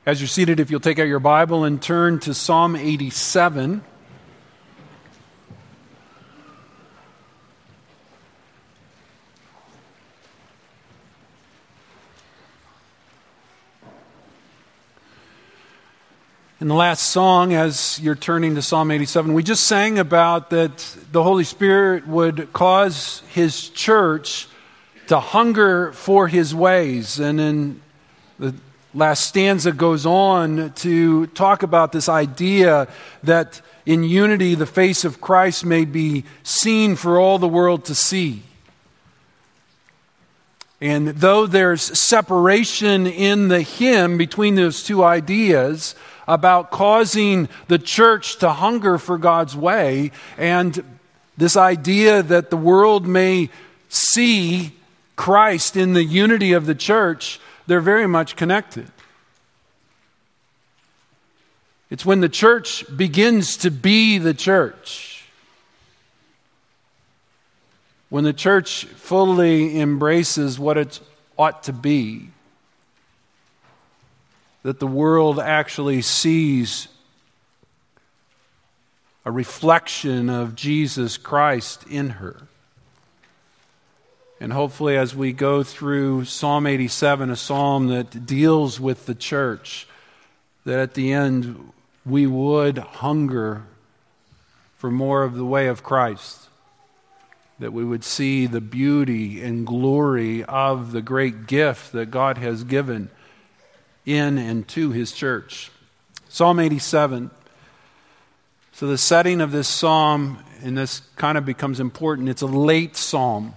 As you're seated, if you'll take out your Bible and turn to Psalm 87. In the last song, as you're turning to Psalm 87, we just sang about that the Holy Spirit would cause His church to hunger for His ways. And in the last stanza goes on to talk about this idea that in unity the face of Christ may be seen for all the world to see. And though there's separation in the hymn between those two ideas about causing the church to hunger for God's way and this idea that the world may see Christ in the unity of the church, they're very much connected. It's when the church begins to be the church, when the church fully embraces what it ought to be, that the world actually sees a reflection of Jesus Christ in her. And hopefully as we go through Psalm 87, a psalm that deals with the church, that at the end we would hunger for more of the way of Christ, that we would see the beauty and glory of the great gift that God has given in and to His church. Psalm 87. So the setting of this psalm, and this kind of becomes important, it's a late psalm.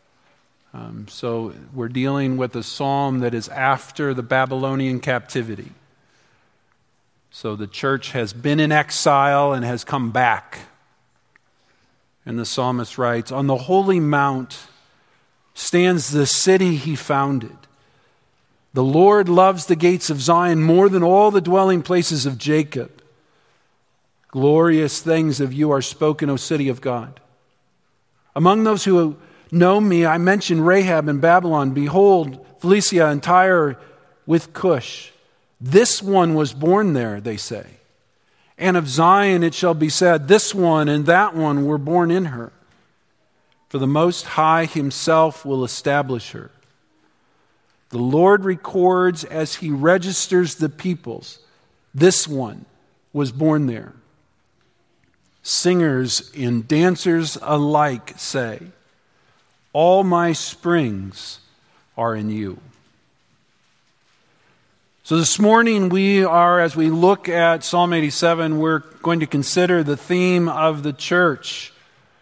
So we're dealing with a psalm that is after the Babylonian captivity. So the church has been in exile and has come back. And the psalmist writes, "On the holy mount stands the city He founded. The Lord loves the gates of Zion more than all the dwelling places of Jacob. Glorious things of you are spoken, O city of God. Among those who know me, I mention Rahab and Babylon. Behold, Philistia and Tyre with Cush. This one was born there, they say. And of Zion it shall be said, this one and that one were born in her. For the Most High Himself will establish her. The Lord records as He registers the peoples. This one was born there. Singers and dancers alike say, all my springs are in you." So this morning as we look at Psalm 87, we're going to consider the theme of the church.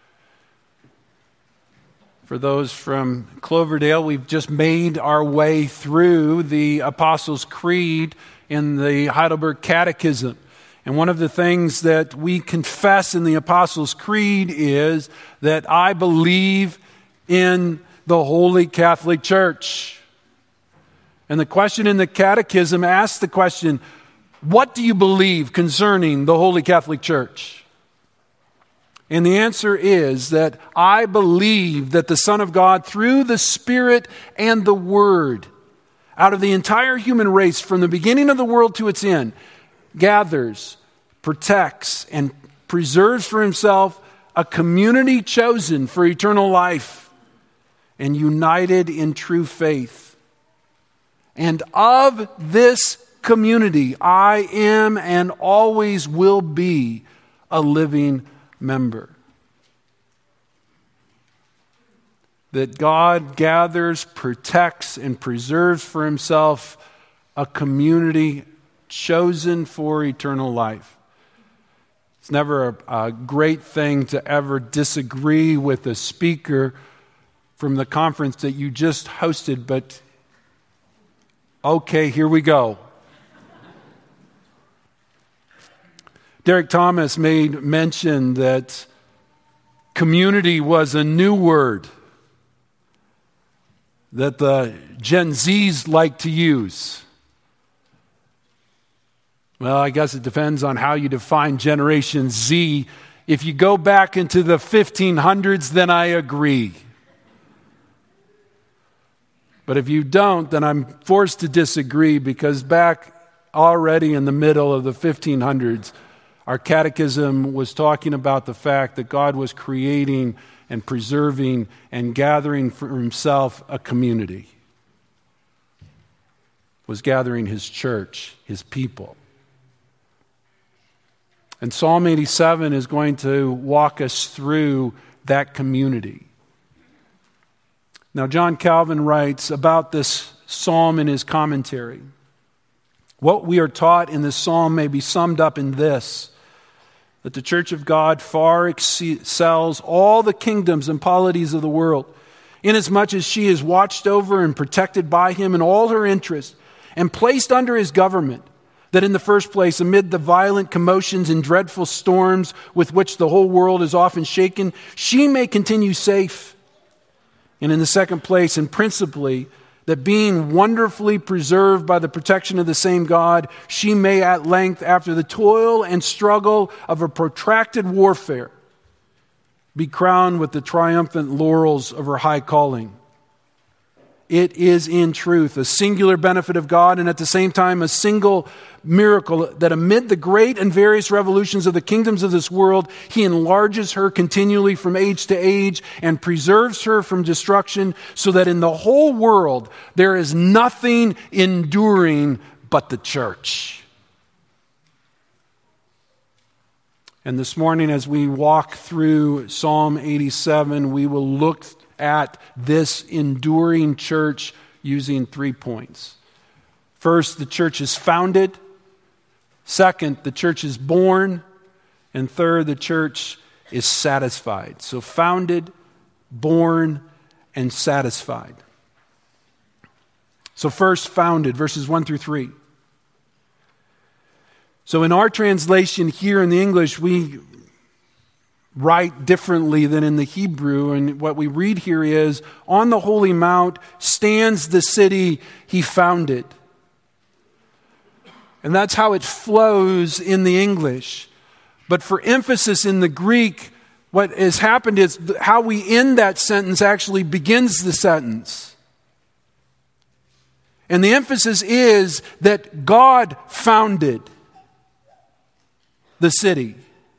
For those from Cloverdale, we've just made our way through the Apostles' Creed in the Heidelberg Catechism. And one of the things that we confess in the Apostles' Creed is that I believe in the Holy Catholic Church. And the question in the Catechism asks the question, what do you believe concerning the Holy Catholic Church? And the answer is that I believe that the Son of God, through the Spirit and the Word, out of the entire human race, from the beginning of the world to its end, gathers, protects, and preserves for Himself a community chosen for eternal life and united in true faith. And of this community, I am and always will be a living member. That God gathers, protects, and preserves for Himself a community chosen for eternal life. It's never a great thing to ever disagree with a speaker from the conference that you just hosted, but okay, here we go. Derek Thomas made mention that community was a new word that the Gen Zs like to use. Well, I guess it depends on how you define Generation Z. If you go back into the 1500s, then I agree. But if you don't, then I'm forced to disagree, because back already in the middle of the 1500s, our catechism was talking about the fact that God was creating and preserving and gathering for himself a community. Was gathering his church, his people. And Psalm 87 is going to walk us through that community. Now, John Calvin writes about this psalm in his commentary. What we are taught in this psalm may be summed up in this: that the church of God far excels all the kingdoms and polities of the world, inasmuch as she is watched over and protected by him in all her interests, and placed under his government, that in the first place, amid the violent commotions and dreadful storms with which the whole world is often shaken, she may continue safe. And in the second place, and principally, that being wonderfully preserved by the protection of the same God, she may at length, after the toil and struggle of a protracted warfare, be crowned with the triumphant laurels of her high calling. It is in truth a singular benefit of God, and at the same time a single miracle, that amid the great and various revolutions of the kingdoms of this world, he enlarges her continually from age to age and preserves her from destruction, so that in the whole world there is nothing enduring but the church. And this morning, as we walk through Psalm 87, we will look at this enduring church using 3 points. First, the church is founded. Second, the church is born. And third, the church is satisfied. So founded, born, and satisfied. So first, founded, verses 1 through 3. So in our translation here in the English, we write differently than in the Hebrew. And what we read here is, on the holy mount stands the city he founded. And that's how it flows in the English. But for emphasis in the Greek, what has happened is how we end that sentence actually begins the sentence. And the emphasis is that God founded the city.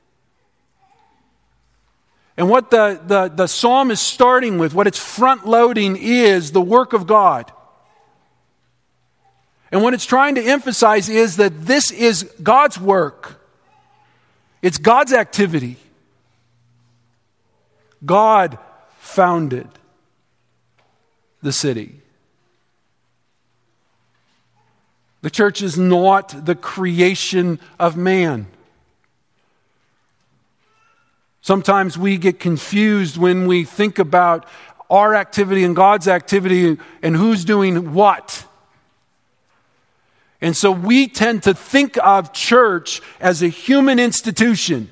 And what the psalm is starting with, what it's front-loading, is the work of God. And what it's trying to emphasize is that this is God's work. It's God's activity. God founded the city. The church is not the creation of man. Sometimes we get confused when we think about our activity and God's activity and who's doing what. And so we tend to think of church as a human institution.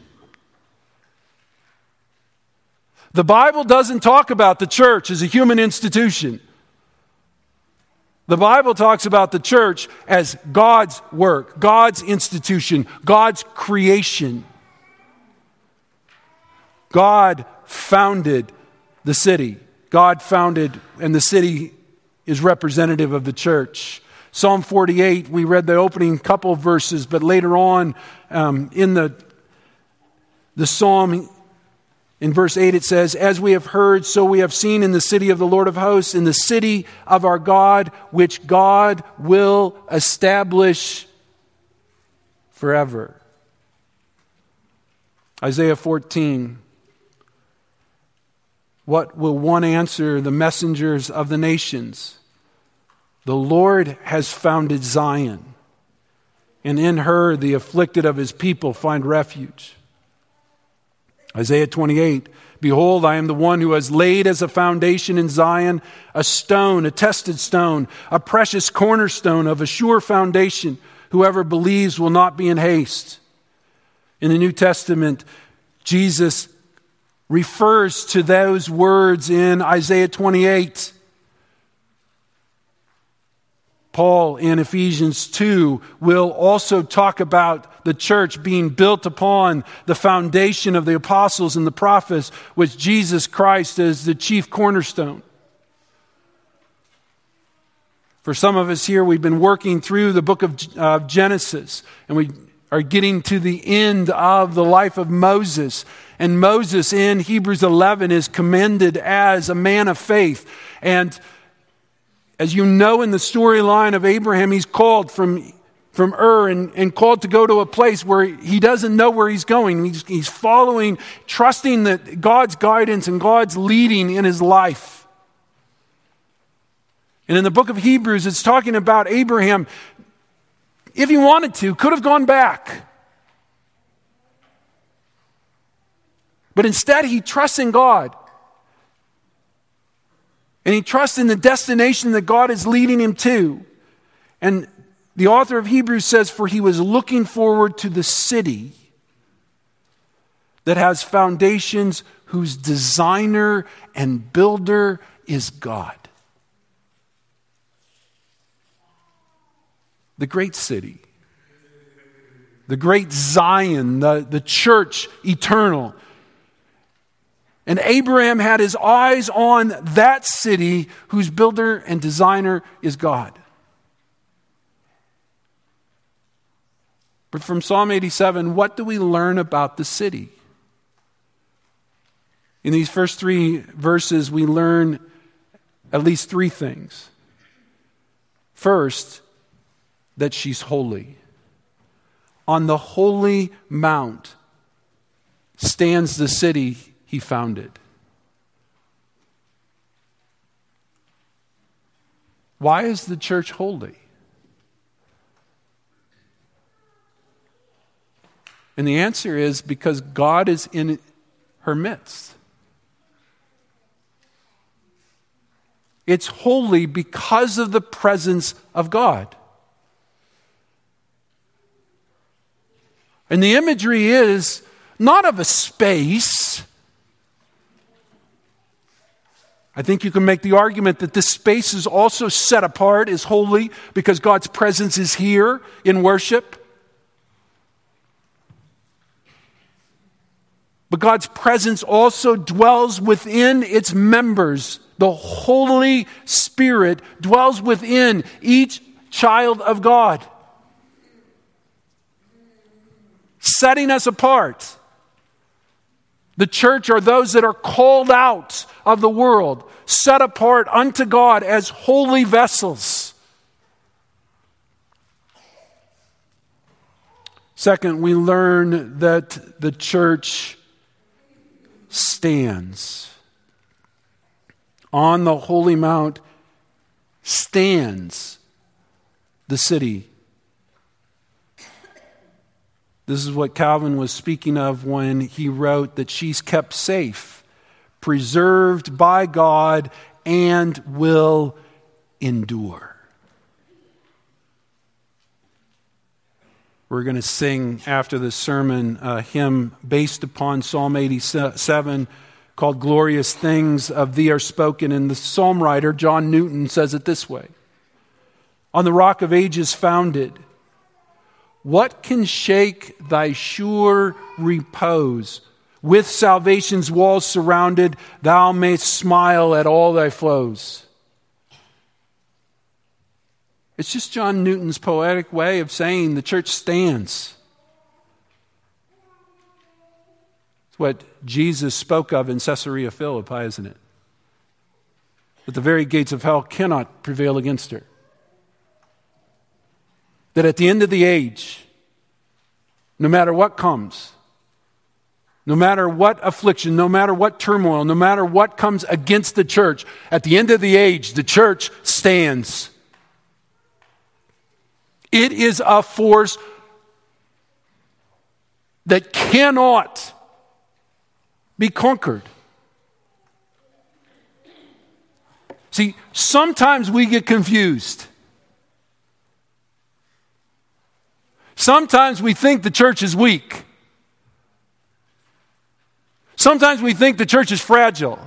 The Bible doesn't talk about the church as a human institution. The Bible talks about the church as God's work, God's institution, God's creation. God founded the city. God founded, and the city is representative of the church. Psalm 48, we read the opening couple of verses, but later on in the psalm, in verse 8 it says, "As we have heard, so we have seen in the city of the Lord of hosts, in the city of our God, which God will establish forever." Isaiah 14. What will one answer the messengers of the nations? The Lord has founded Zion, and in her the afflicted of his people find refuge. Isaiah 28, "Behold, I am the one who has laid as a foundation in Zion a stone, a tested stone, a precious cornerstone of a sure foundation. Whoever believes will not be in haste." In the New Testament, Jesus refers to those words in Isaiah 28. Paul in Ephesians 2 will also talk about the church being built upon the foundation of the apostles and the prophets, with Jesus Christ as the chief cornerstone. For some of us here, we've been working through the book of Genesis, and we are getting to the end of the life of Moses. And Moses in Hebrews 11 is commended as a man of faith. And as you know in the storyline of Abraham, he's called from Ur and called to go to a place where he doesn't know where he's going. He's following, trusting that God's guidance and God's leading in his life. And in the book of Hebrews, it's talking about Abraham, if he wanted to, could have gone back. But instead, he trusts in God. And he trusts in the destination that God is leading him to. And the author of Hebrews says, for he was looking forward to the city that has foundations, whose designer and builder is God. The great city, the great Zion, the church eternal. And Abraham had his eyes on that city whose builder and designer is God. But from Psalm 87, what do we learn about the city? In these first 3 verses, we learn at least 3 things. First, that she's holy. On the holy mount stands the city he founded. Why is the church holy? And the answer is because God is in her midst. It's holy because of the presence of God. And the imagery is not of a space. I think you can make the argument that this space is also set apart, is holy, because God's presence is here in worship. But God's presence also dwells within its members. The Holy Spirit dwells within each child of God, setting us apart. The church are those that are called out of the world, set apart unto God as holy vessels. Second, we learn that the church stands. On the holy mount stands the city. This is what Calvin was speaking of when he wrote that she's kept safe, preserved by God, and will endure. We're going to sing after the sermon a hymn based upon Psalm 87 called Glorious Things of Thee Are Spoken. And the psalm writer, John Newton, says it this way: on the rock of ages founded, what can shake thy sure repose? With salvation's walls surrounded, thou mayst smile at all thy foes. It's just John Newton's poetic way of saying the church stands. It's what Jesus spoke of in Caesarea Philippi, isn't it? That the very gates of hell cannot prevail against her. That at the end of the age, no matter what comes, no matter what affliction, no matter what turmoil, no matter what comes against the church, at the end of the age, the church stands. It is a force that cannot be conquered. See, sometimes we get confused. Sometimes we think the church is weak. Sometimes we think the church is fragile.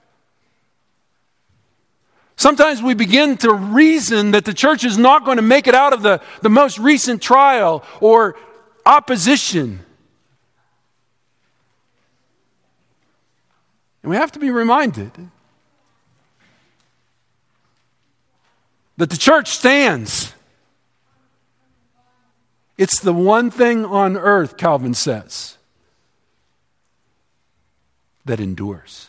Sometimes we begin to reason that the church is not going to make it out of the most recent trial or opposition. And we have to be reminded that the church stands. It's the one thing on earth, Calvin says, that endures.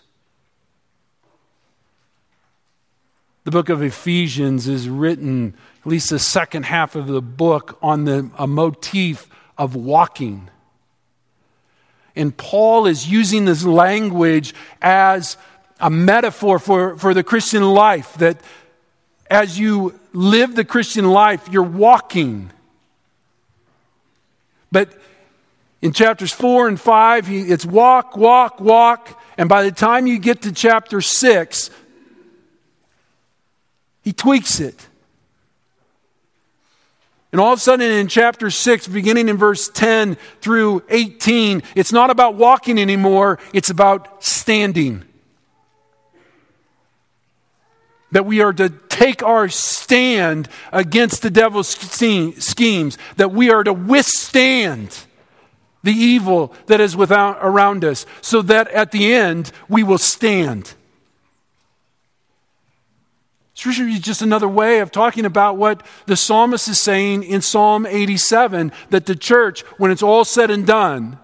The book of Ephesians is written, at least the second half of the book, on a motif of walking. And Paul is using this language as a metaphor for the Christian life, that as you live the Christian life, you're walking. But in chapters 4 and 5, it's walk, walk, walk. And by the time you get to chapter 6, he tweaks it. And all of a sudden in chapter 6, beginning in verse 10 through 18, it's not about walking anymore, it's about standing. That we are to take our stand against the devil's schemes. That we are to withstand the evil that is around us. So that at the end, we will stand. Scripture is just another way of talking about what the psalmist is saying in Psalm 87. That the church, when it's all said and done,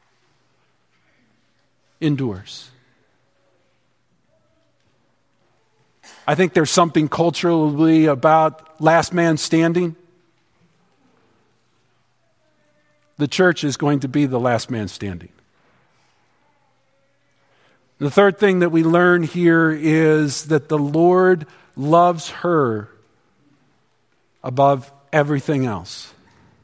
endures. I think there's something culturally about last man standing. The church is going to be the last man standing. The third thing that we learn here is that the Lord loves her above everything else.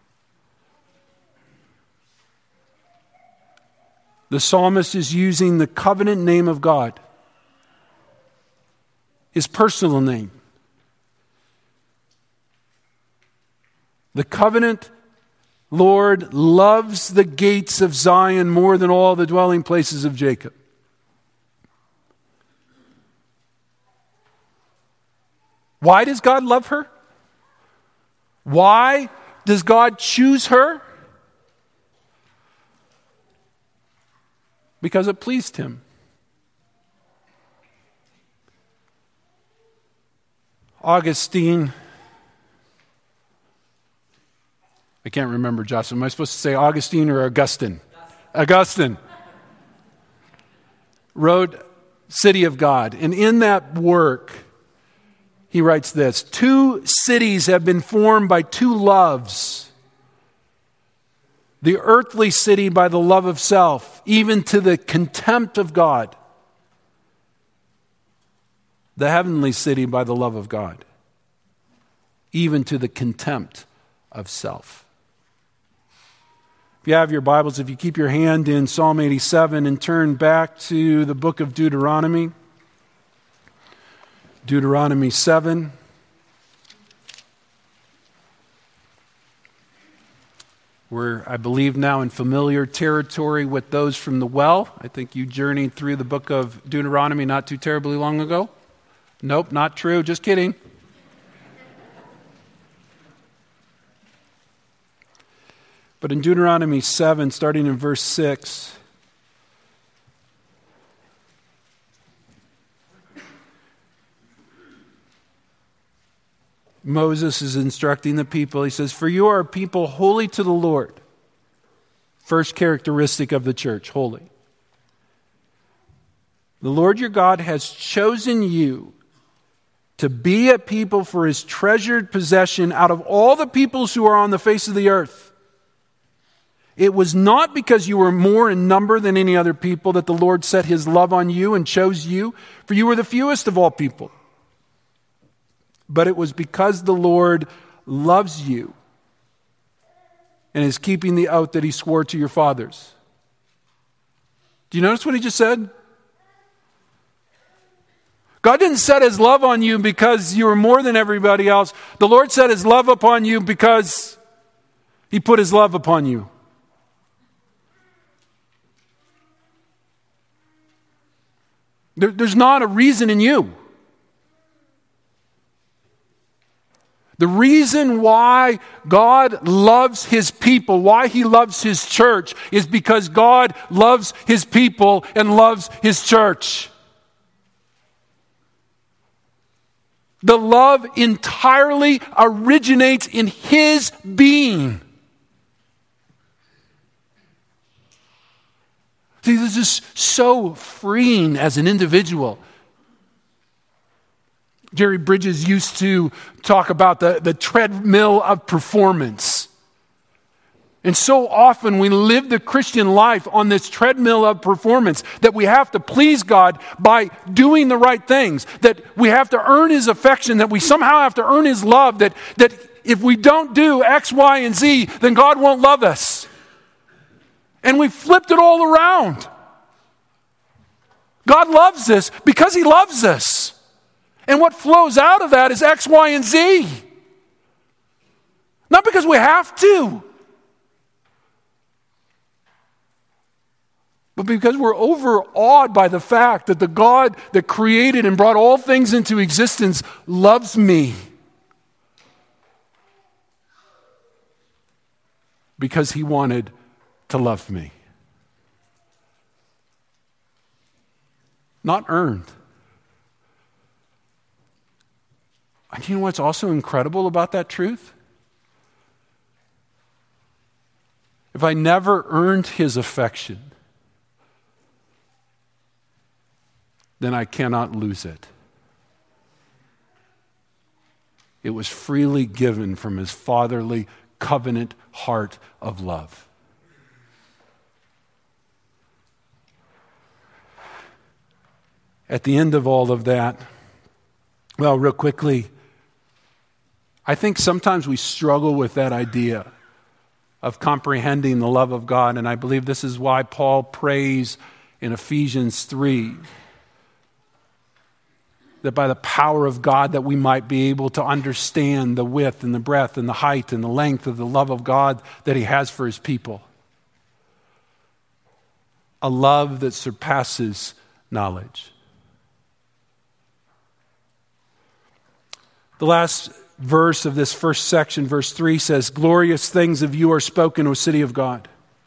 The psalmist is using the covenant name of God, his personal name. The covenant Lord loves the gates of Zion more than all the dwelling places of Jacob. Why does God love her? Why does God choose her? Because it pleased him. Augustine, I can't remember, Jocelyn. Am I supposed to say Augustine or Augustine? Augustine wrote City of God. And in that work, he writes this: 2 cities have been formed by 2 loves. The earthly city by the love of self, even to the contempt of God. The heavenly city by the love of God, even to the contempt of self. If you have your Bibles, if you keep your hand in Psalm 87 and turn back to the book of Deuteronomy, Deuteronomy 7. We're, I believe, now in familiar territory with those from the well. I think you journeyed through the book of Deuteronomy not too terribly long ago. Nope, not true. Just kidding. But in Deuteronomy 7, starting in verse 6, Moses is instructing the people. He says, "For you are a people holy to the Lord." First characteristic of the church, holy. "The Lord your God has chosen you to be a people for his treasured possession out of all the peoples who are on the face of the earth. It was not because you were more in number than any other people that the Lord set his love on you and chose you, for you were the fewest of all people. But it was because the Lord loves you and is keeping the oath that he swore to your fathers." Do you notice what he just said? God didn't set his love on you because you were more than everybody else. The Lord set his love upon you because he put his love upon you. There's not a reason in you. The reason why God loves his people, why he loves his church, is because God loves his people and loves his church. The love entirely originates in his being. See, this is so freeing as an individual. Jerry Bridges used to talk about the treadmill of performance. And so often we live the Christian life on this treadmill of performance, that we have to please God by doing the right things, that we have to earn his affection, that we somehow have to earn his love, that if we don't do X, Y, and Z, then God won't love us. And we flipped it all around. God loves us because he loves us. And what flows out of that is X, Y, and Z. Not because we have to, but because we're overawed by the fact that the God that created and brought all things into existence loves me. Because he wanted to love me. Not earned. And you know what's also incredible about that truth? If I never earned his affection, then I cannot lose it. It was freely given from his fatherly covenant heart of love. At the end of all of that, well, real quickly, I think sometimes we struggle with that idea of comprehending the love of God, and I believe this is why Paul prays in Ephesians 3 that by the power of God that we might be able to understand the width and the breadth and the height and the length of the love of God that he has for his people. A love that surpasses knowledge. The last verse of this first section, verse 3, says, "Glorious things of you are spoken, O city of God."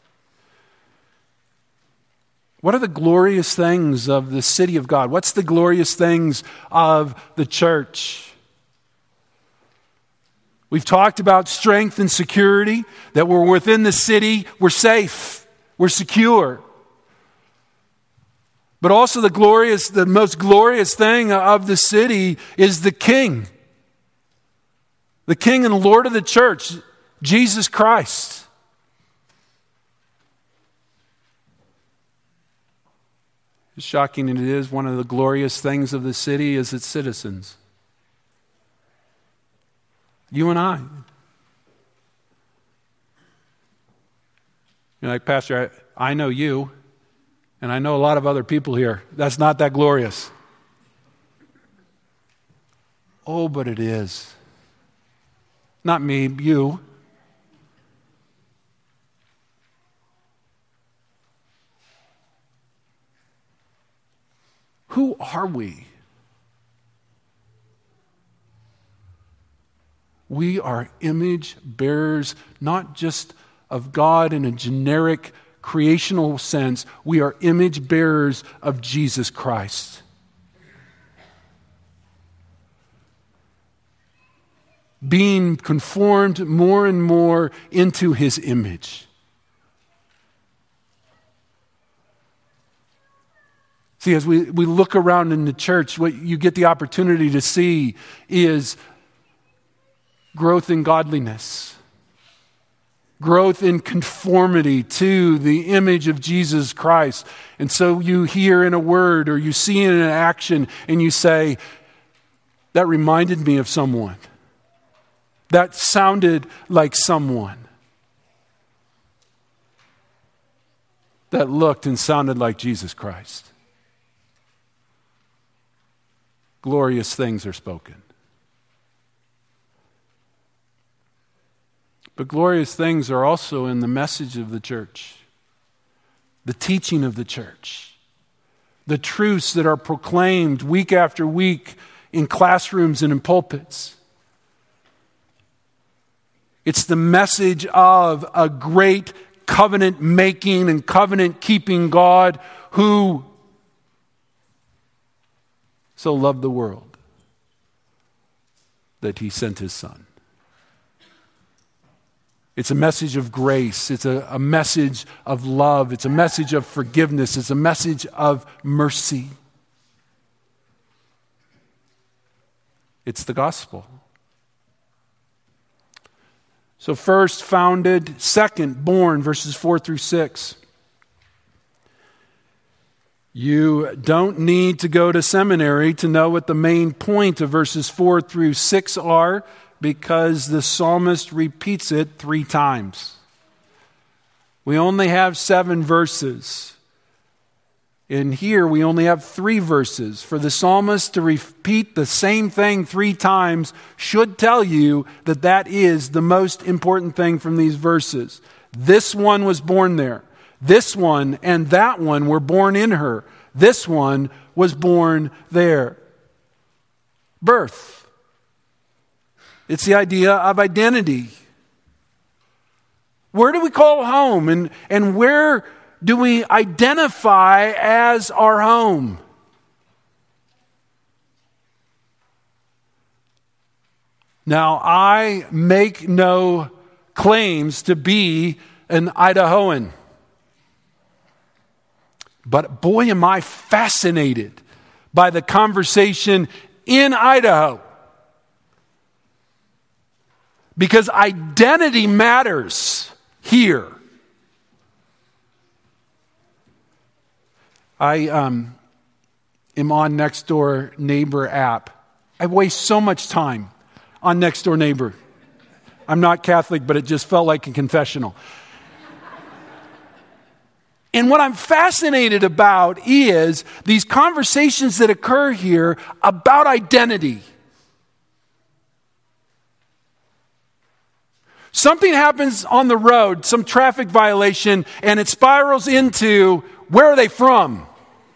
What are the glorious things of the city of God? What's the glorious things of the church? We've talked about strength and security, that we're within the city, we're safe, we're secure. But also the most glorious thing of the city is the King. The King and Lord of the church, Jesus Christ. As shocking as it is, one of the glorious things of the city is its citizens. You and I. You're like, Pastor, I know you, and I know a lot of other people here. That's not that glorious. Oh, but it is. Not me, you. Who are we? We are image bearers, not just of God in a generic creational sense. We are image bearers of Jesus Christ. Being conformed more and more into his image. See, as we look around in the church, what you get the opportunity to see is growth in godliness, growth in conformity to the image of Jesus Christ. And so you hear in a word or you see in an action and you say, that reminded me of someone. That sounded like someone. That looked and sounded like Jesus Christ. Glorious things are spoken. But glorious things are also in the message of the church, the teaching of the church, the truths that are proclaimed week after week in classrooms and in pulpits. It's the message of a great covenant-making and covenant-keeping God who so loved the world that he sent his son. It's a message of grace. It's a message of love. It's a message of forgiveness. It's a message of mercy. It's the gospel. So first founded, second born, verses 4 through 6. You don't need to go to seminary to know what the main point of verses 4 through 6 are, because the psalmist repeats it 3 times. We only have 7 verses. In here, we only have 3 verses. For the psalmist to repeat the same thing 3 times should tell you that that is the most important thing from these verses. This one was born there. This one and that one were born in her. This one was born there. Birth. It's the idea of identity. Where do we call home? And where do we identify as our home? Now, I make no claims to be an Idahoan. But boy, am I fascinated by the conversation in Idaho. Because identity matters here. I am on Nextdoor Neighbor app. I waste so much time on Nextdoor Neighbor. I'm not Catholic, but it just felt like a confessional. And what I'm fascinated about is these conversations that occur here about identity. Something happens on the road, some traffic violation, and it spirals into, where are they from?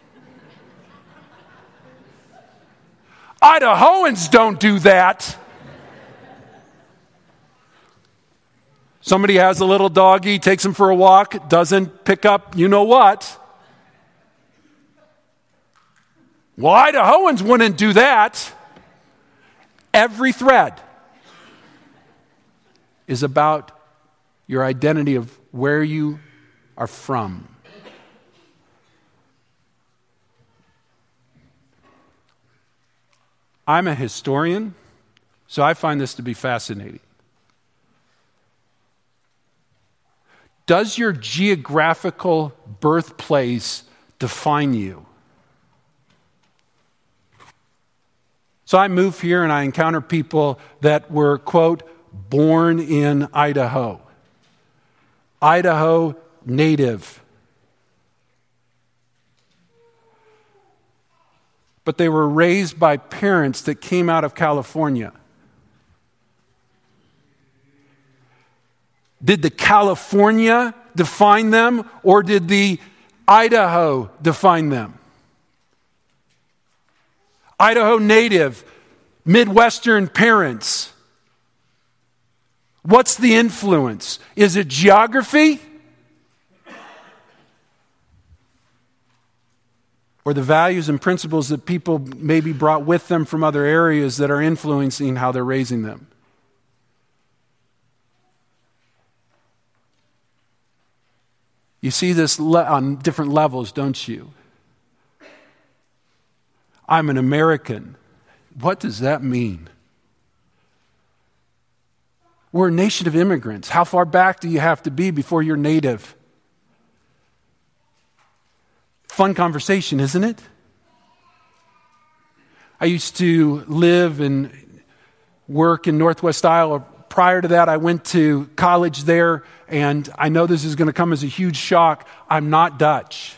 Idahoans don't do that. Somebody has a little doggy, takes him for a walk, doesn't pick up you know what. Well, Idahoans wouldn't do that. Every thread is about your identity of where you are from. I'm a historian, so I find this to be fascinating. Does your geographical birthplace define you? So I move here and I encounter people that were, quote, born in Idaho. Idaho native. But they were raised by parents that came out of California. Did the California define them, or did the Idaho define them? Idaho native, Midwestern parents. What's the influence? Is it geography? Or the values and principles that people maybe brought with them from other areas that are influencing how they're raising them? You see this on different levels, don't you? I'm an American. What does that mean? We're a nation of immigrants. How far back do you have to be before you're native? Fun conversation, isn't it? I used to live and work in Northwest Iowa. Prior to that, I went to college there, and I know this is going to come as a huge shock. I'm not Dutch.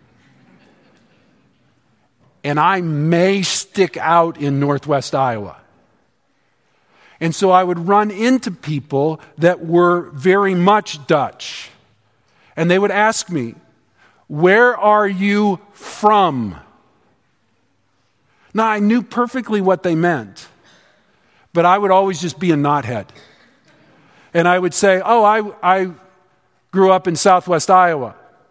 And I may stick out in Northwest Iowa. And so I would run into people that were very much Dutch. And they would ask me, where are you from? Now, I knew perfectly what they meant, but I would always just be a knothead. And I would say, oh, I grew up in Southwest Iowa.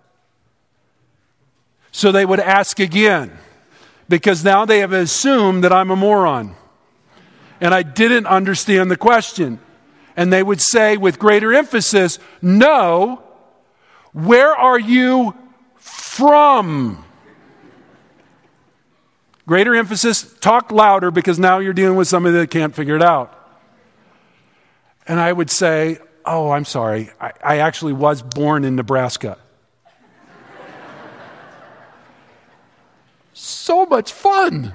So they would ask again, because now they have assumed that I'm a moron. and I didn't understand the question. And they would say with greater emphasis, no, where are you from? Greater emphasis, talk louder, because now you're dealing with somebody that can't figure it out. And I would say, oh, I'm sorry, I actually was born in Nebraska. So much fun.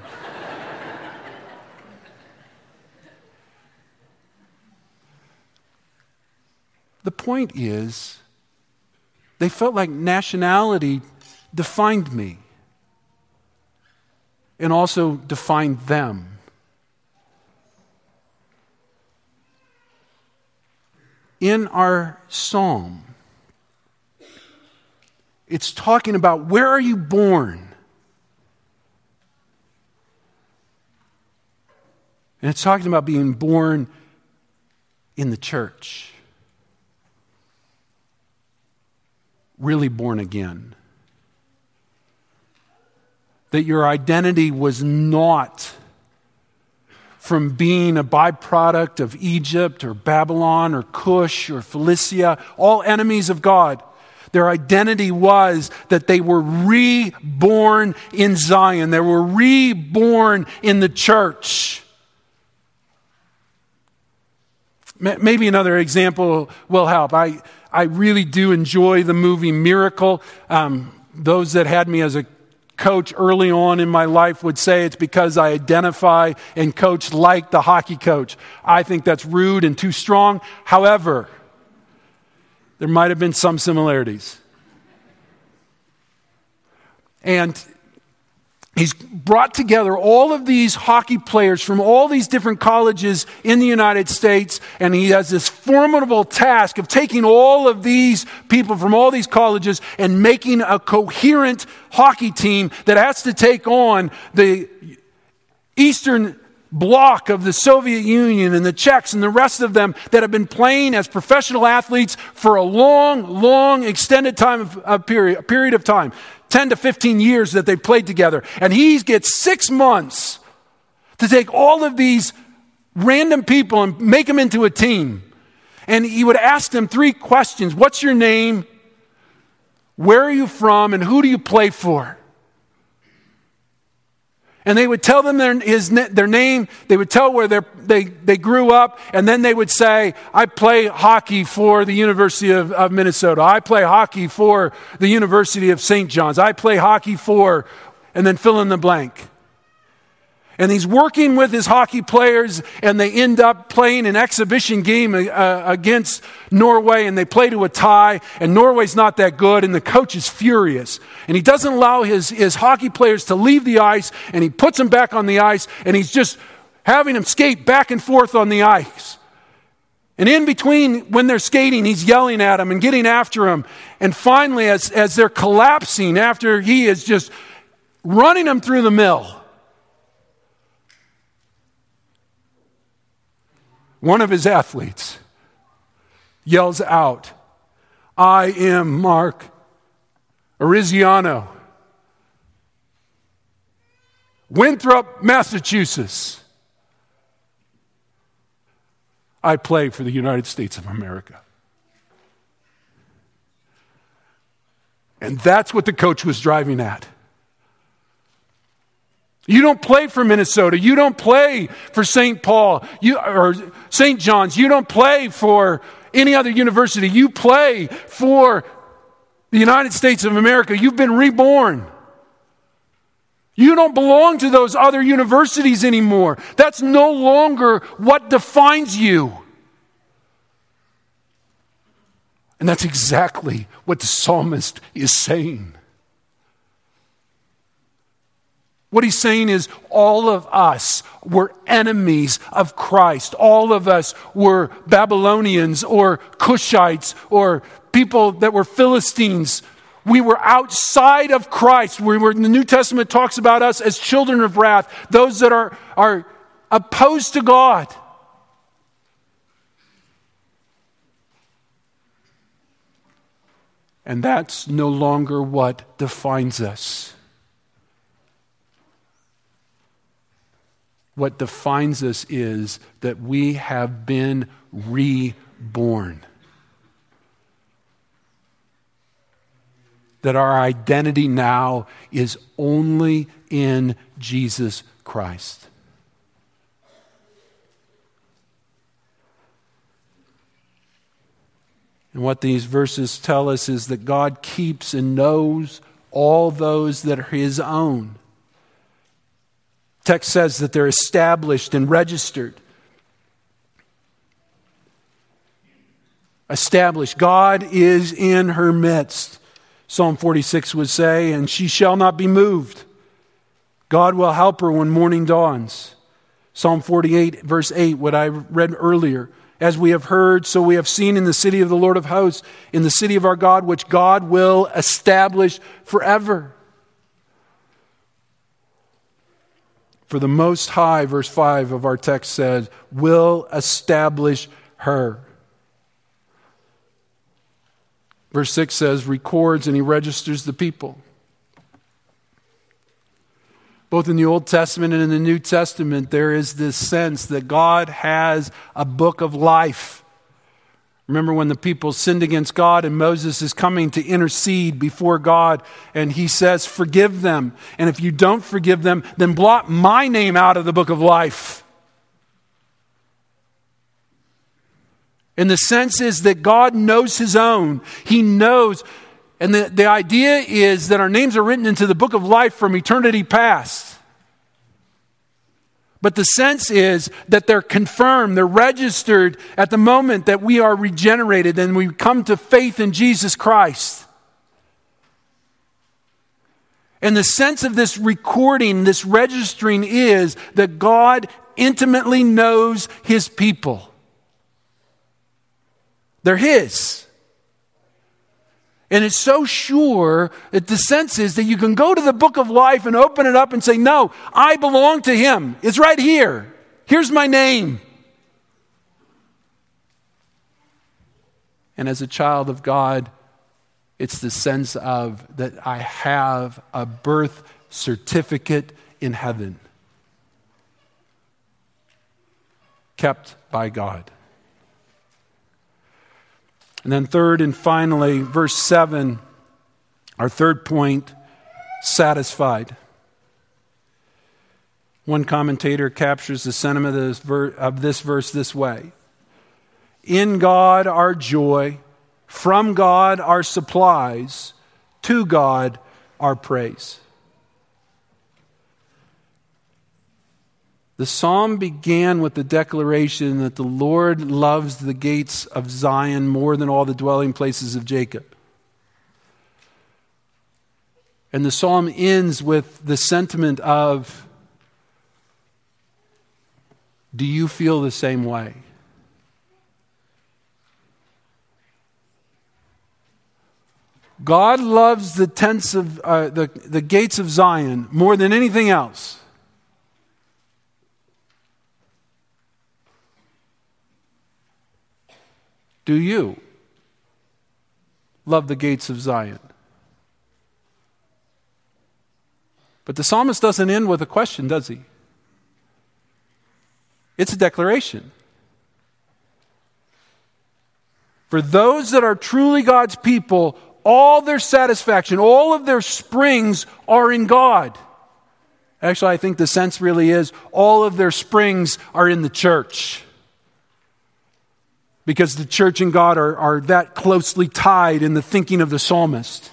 The point is, they felt like nationality defined me and also defined them. In our psalm, it's talking about where are you born? And it's talking about being born in the church. Really born again. That your identity was not from being a byproduct of Egypt or Babylon or Cush or Philistia, all enemies of God. Their identity was that they were reborn in Zion. They were reborn in the church. Maybe another example will help. I really do enjoy the movie Miracle. Those that had me as a coach early on in my life would say it's because I identify and coach like the hockey coach. I think that's rude and too strong. However, there might have been some similarities. And he's brought together all of these hockey players from all these different colleges in the United States, and he has this formidable task of taking all of these people from all these colleges and making a coherent hockey team that has to take on the Eastern Bloc of the Soviet Union and the Czechs and the rest of them that have been playing as professional athletes for a long extended period of time. 10 to 15 years that they played together. And he gets 6 months to take all of these random people and make them into a team. And he would ask them 3 questions. What's your name? Where are you from? And who do you play for? And they would tell them their name, they would tell where they grew up, and then they would say, I play hockey for the University of Minnesota. I play hockey for the University of St. John's. I play hockey for, and then fill in the blank. And he's working with his hockey players, and they end up playing an exhibition game against Norway, and they play to a tie, and Norway's not that good, and the coach is furious. And he doesn't allow his hockey players to leave the ice, and he puts them back on the ice, and he's just having them skate back and forth on the ice. And in between, when they're skating, he's yelling at them and getting after them. And finally, as they're collapsing, after he is just running them through the mill, one of his athletes yells out, I am Mark Ariziano, Winthrop, Massachusetts. I play for the United States of America. And that's what the coach was driving at. You don't play for Minnesota. You don't play for St. Paul or St. John's. You don't play for any other university. You play for the United States of America. You've been reborn. You don't belong to those other universities anymore. That's no longer what defines you. And that's exactly what the psalmist is saying. What he's saying is all of us were enemies of Christ. All of us were Babylonians or Cushites or people that were Philistines. We were outside of Christ. The New Testament talks about us as children of wrath, those that are opposed to God. And that's no longer what defines us. What defines us is that we have been reborn. That our identity now is only in Jesus Christ. And what these verses tell us is that God keeps and knows all those that are His own. Text says that they're established and registered. Established. God is in her midst. Psalm 46 would say, and she shall not be moved. God will help her when morning dawns. Psalm 48, verse 8, what I read earlier. As we have heard, so we have seen in the city of the Lord of hosts, in the city of our God, which God will establish forever. For the Most High, verse 5 of our text says, will establish her. Verse 6 says, records and He registers the people. Both in the Old Testament and in the New Testament, there is this sense that God has a book of life. Remember when the people sinned against God and Moses is coming to intercede before God and he says, forgive them. And if you don't forgive them, then blot my name out of the book of life. And the sense is that God knows His own. He knows. And the idea is that our names are written into the book of life from eternity past. But the sense is that they're confirmed, they're registered at the moment that we are regenerated and we come to faith in Jesus Christ. And the sense of this recording, this registering is that God intimately knows His people. They're His. And it's so sure that the sense is that you can go to the book of life and open it up and say, no, I belong to Him. It's right here. Here's my name. And as a child of God, it's the sense of that I have a birth certificate in heaven. Kept by God. And then third and finally, verse 7, our third point, satisfied. One commentator captures the sentiment of this verse this way. In God our joy, from God our supplies, to God our praise. The psalm began with the declaration that the Lord loves the gates of Zion more than all the dwelling places of Jacob. And the psalm ends with the sentiment of, do you feel the same way? God loves the tents of the gates of Zion more than anything else. Do you love the gates of Zion? But the psalmist doesn't end with a question, does he? It's a declaration. For those that are truly God's people, all their satisfaction, all of their springs are in God. Actually, I think the sense really is all of their springs are in the church. Because the church and God are that closely tied in the thinking of the psalmist.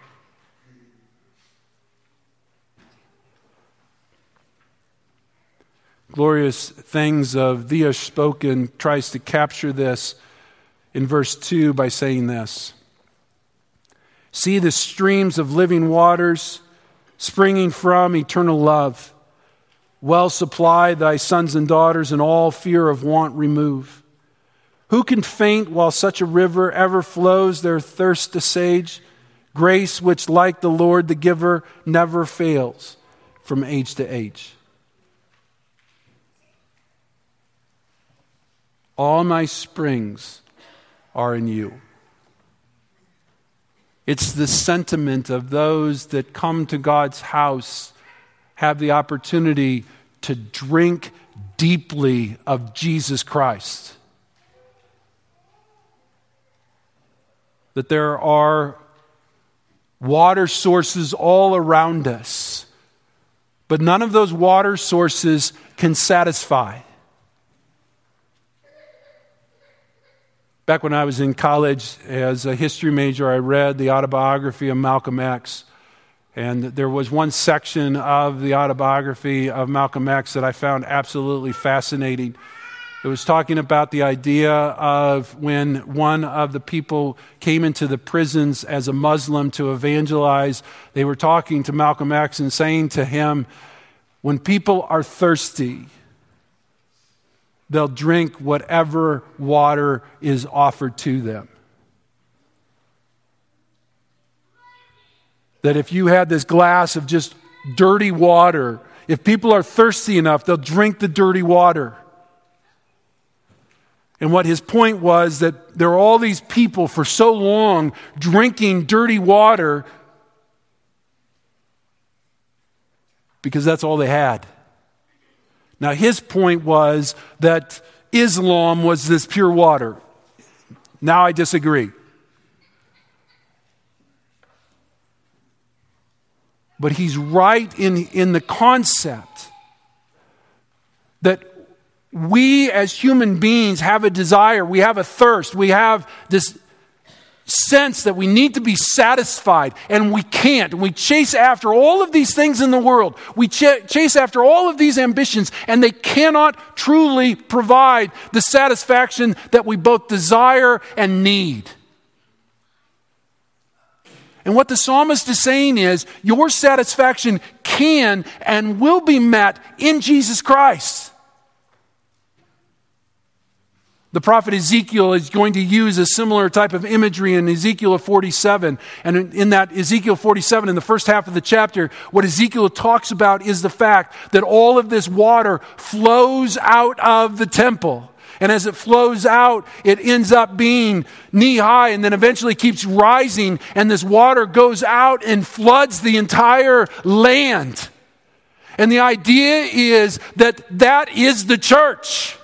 Glorious Things of Thee Are Spoken tries to capture this in verse 2 by saying this. See the streams of living waters springing from eternal love. Well supply thy sons and daughters, and all fear of want remove. Who can faint while such a river ever flows their thirst assuage? Grace which like the Lord the giver never fails from age to age. All my springs are in you. It's the sentiment of those that come to God's house, have the opportunity to drink deeply of Jesus Christ. That there are water sources all around us, but none of those water sources can satisfy. Back when I was in college as a history major, I read the autobiography of Malcolm X. And there was one section of the autobiography of Malcolm X that I found absolutely fascinating. It was talking about the idea of when one of the people came into the prisons as a Muslim to evangelize. They were talking to Malcolm X and saying to him, when people are thirsty, they'll drink whatever water is offered to them. That if you had this glass of just dirty water, if people are thirsty enough, they'll drink the dirty water. And what his point was that there are all these people for so long drinking dirty water because that's all they had. Now his point was that Islam was this pure water. Now I disagree. But he's right in the concept that we as human beings have a desire, we have a thirst, we have this sense that we need to be satisfied, and we can't. We chase after all of these things in the world. We chase after all of these ambitions, and they cannot truly provide the satisfaction that we both desire and need. And what the psalmist is saying is, your satisfaction can and will be met in Jesus Christ. The prophet Ezekiel is going to use a similar type of imagery in Ezekiel 47. And in that Ezekiel 47, in the first half of the chapter, what Ezekiel talks about is the fact that all of this water flows out of the temple. And as it flows out, it ends up being knee-high and then eventually keeps rising. And this water goes out and floods the entire land. And the idea is that that is the church.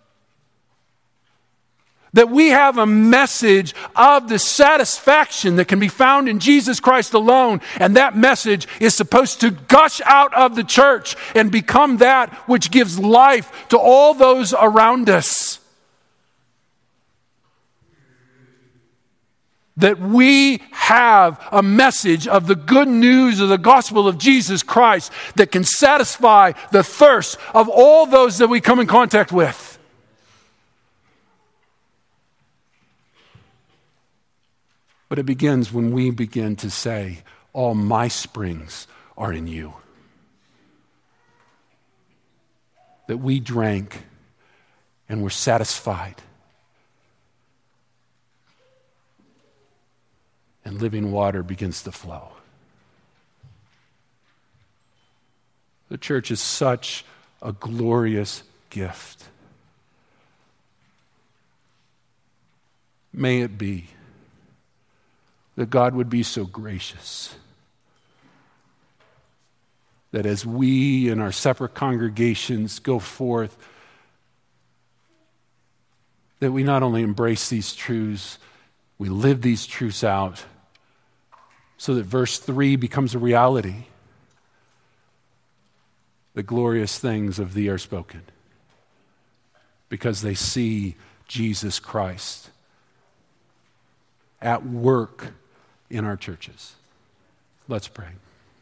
That we have a message of the satisfaction that can be found in Jesus Christ alone. And that message is supposed to gush out of the church and become that which gives life to all those around us. That we have a message of the good news of the gospel of Jesus Christ that can satisfy the thirst of all those that we come in contact with. But it begins when we begin to say, all my springs are in you. That we drank and were satisfied. And living water begins to flow. The church is such a glorious gift. May it be that God would be so gracious that as we in our separate congregations go forth, that we not only embrace these truths, we live these truths out so that verse 3 becomes a reality. The glorious things of thee are spoken because they see Jesus Christ at work in our churches. Let's pray.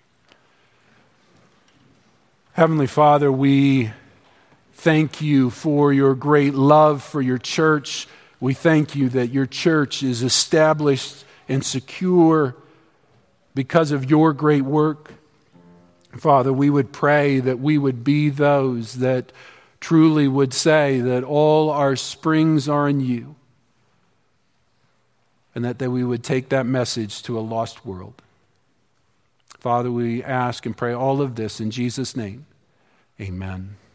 Heavenly Father, we thank you for your great love for your church. We thank you that your church is established and secure because of your great work. Father, we would pray that we would be those that truly would say that all our springs are in you. And that we would take that message to a lost world. Father, we ask and pray all of this in Jesus' name. Amen.